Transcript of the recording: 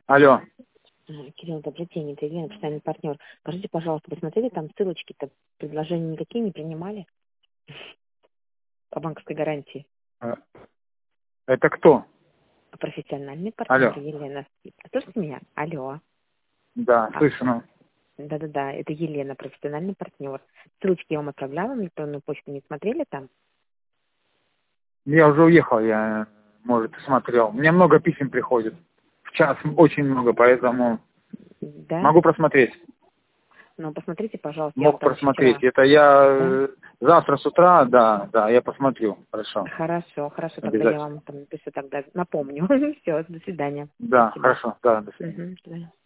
Алло. Кирилл, добрый день, это Елена, постоянный партнер. Скажите, пожалуйста, вы смотрели там ссылочки-то, предложения никакие не принимали по банковской гарантии? Это кто? Профессиональный партнер Алло. Елена. Слышите меня? Алло. Да, слышу. Ну. Да-да-да, это Елена, профессиональный партнер. Ссылочки я вам отправляла на электронную почту, не смотрели там? Я уже уехал, я, может, смотрел. Мне много писем приходит. В час очень много, поэтому Да? могу просмотреть. Ну, посмотрите, пожалуйста, я Мог там еще просмотреть. вчера. Это Да? я завтра с утра, да, я посмотрю. Хорошо. Хорошо, тогда я Обязательно. вам там напишу, тогда напомню. Все, до свидания. Да, Спасибо. хорошо, да, до свидания. До свидания.